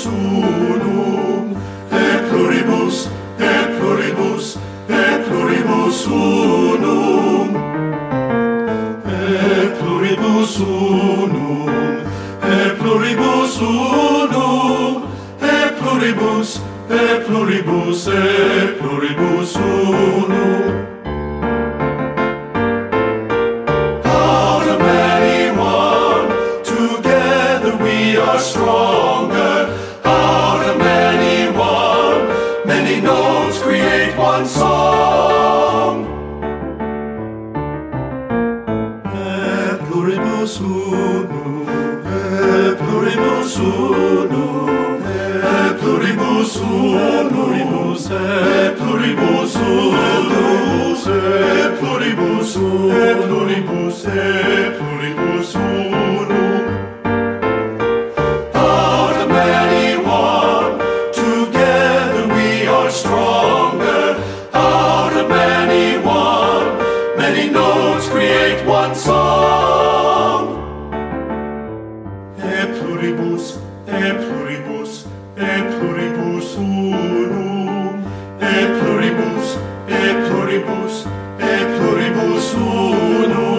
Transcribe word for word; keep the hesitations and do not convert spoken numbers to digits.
pluribus unum, et pluribus, et pluribus, et pluribus unum, et pluribus unum, et pluribus unum, et pluribus, et pluribus, et pluribus unum. Out of many one, together we are stronger. Out of many one, many notes create one song. Et pluribus unum, et pluribus unum, et pluribus unum, et pluribus unum, et pluribus unum, et pluribus, et pluribus unum. Out of many one, together we are stronger. Out of many one, many notes create one song. Et pluribus, et pluribus, et pluribus unum, et pluribus, et pluribus, et pluribus unum.